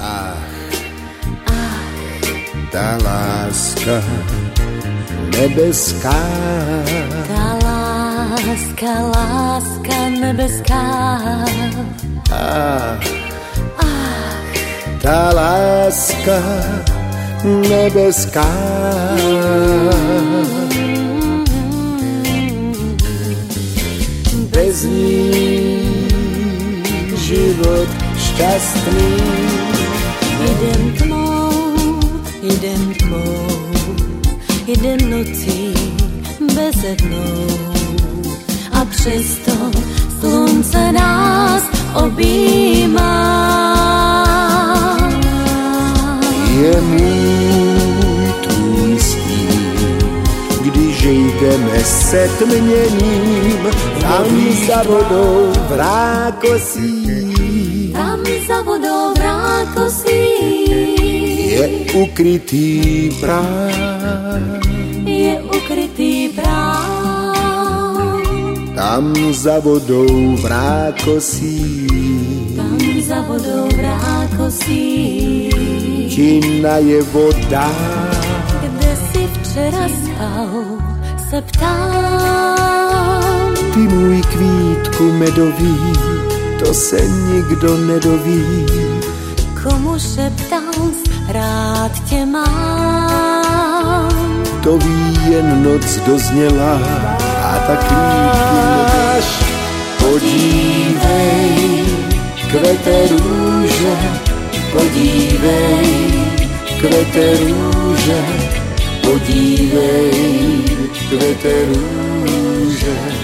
Tá láska nebeská, tá láska nebeská, tá láska nebeská. Bez ní život šťastný. Idem tmou, idem nocí bezednou. A přesto slunce nás objímá. Je můj tvůj stín, když jdeme se tměním, tam za vodou v rákosí. Tam za vodou v rákosí je ukrytý práh. Je ukrytý práh. Tam za vodou v rákosí. Tam za vodou v rákosí ti naje voda. Kde si včera spal, se ptám. Ty můj kvítku medový, to se nikdo nedoví. Komu šeptám, rád tě mám. To ví jen noc dozněla a tak kvítku nedáš. Podívej, kvete růže, podívej, kvete růže, podívej, kvete růže.